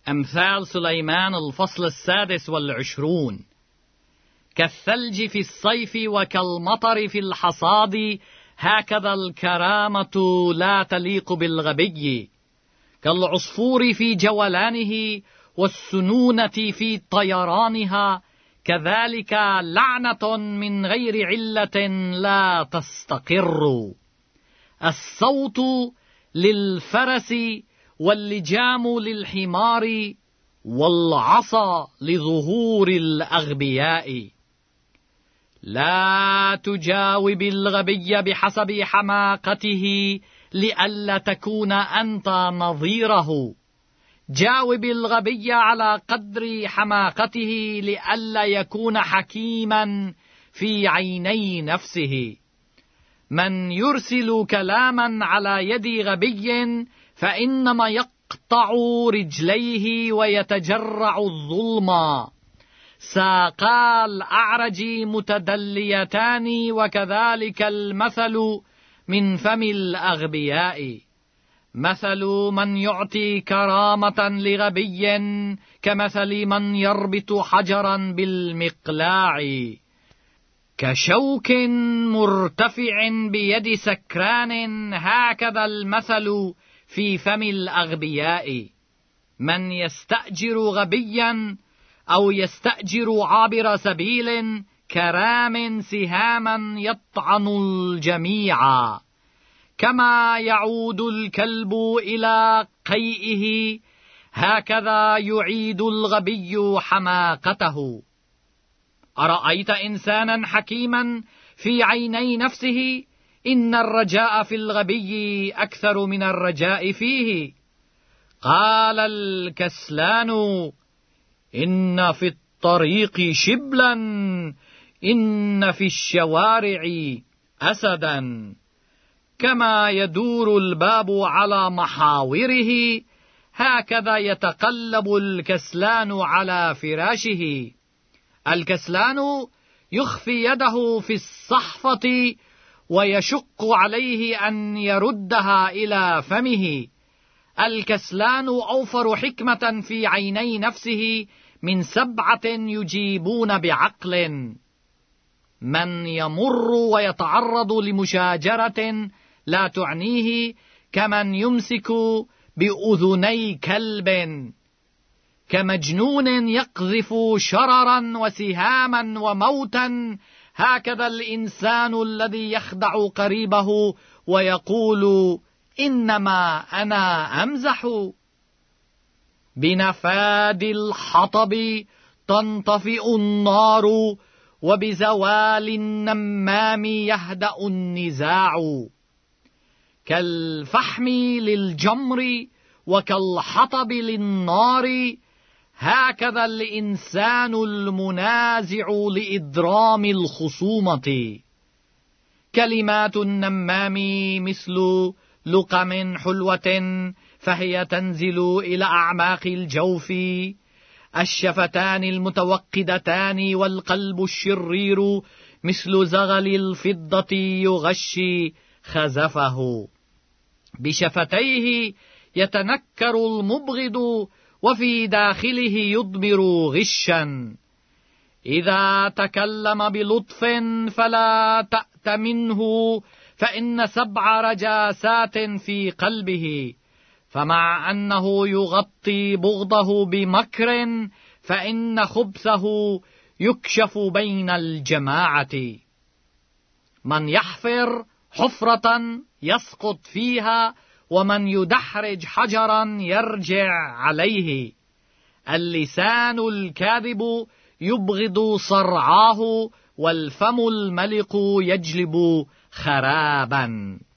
أمثال سليمان الفصل 26. كالثلج في الصيف وكالمطر في الحصاد، هكذا الكرامة لا تليق بالغبي. كالعصفور في جولانه والسنونة في طيرانها، كذلك لعنة من غير علة لا تستقر. الصوت للفرس واللجام للحمار، والعصا لظهور الأغبياء. لا تجاوب الغبي بحسب حماقته لئلا تكون أنت نظيره. جاوب الغبي على قدر حماقته لئلا يكون حكيما في عيني نفسه. من يرسل كلاما على يد غبي فإنما يقطع رجليه ويتجرع الظلم. ساقا الأعرج متدليتان، وكذلك المثل من فم الأغبياء. مثل من يعطي كرامة لغبي كمثل من يربط حجرا بالمقلاع. كشوك مرتفع بيد سكران، هكذا المثل في فم الأغبياء. من يستأجر غبيا أو يستأجر عابر سبيل، كرام سهاما يطعن الجميع. كما يعود الكلب إلى قيئه، هكذا يعيد الغبي حماقته. أرأيت إنسانا حكيما في عيني نفسه؟ إن الرجاء في الغبي أكثر من الرجاء فيه. قال الكسلان: إن في الطريق شبلا، إن في الشوارع أسدا. كما يدور الباب على محاوره، هكذا يتقلب الكسلان على فراشه. الكسلان يخفي يده في الصحفة ويشق عليه أن يردها إلى فمه. الكسلان أوفر حكمة في عيني نفسه من 7 يجيبون بعقل. من يمر ويتعرض لمشاجرة لا تعنيه كمن يمسك بأذني كلب. كمجنون يقذف شررا وسهاما وموتا، هكذا الإنسان الذي يخدع قريبه ويقول: إنما أنا أمزح. بنفاد الحطب تنطفئ النار، وبزوال النمام يهدأ النزاع. كالفحم للجمر وكالحطب للنار، هكذا الإنسان المنازع لإدرام الخصومة. كلمات النمام مثل لقم حلوة، فهي تنزل إلى أعماق الجوف. الشفتان المتوقدتان والقلب الشرير مثل زغل الفضة يغشي خزفه. بشفتيه يتنكر المبغض، وفي داخله يضمر غشا. إذا تكلم بلطف فلا تأت منه، فإن 7 رجاسات في قلبه. فمع أنه يغطي بغضه بمكر، فإن خبثه يكشف بين الجماعة. من يحفر حفرة يسقط فيها، ومن يدحرج حجرا يرجع عليه. اللسان الكاذب يبغض صرعاه، والفم الملق يجلب خرابا.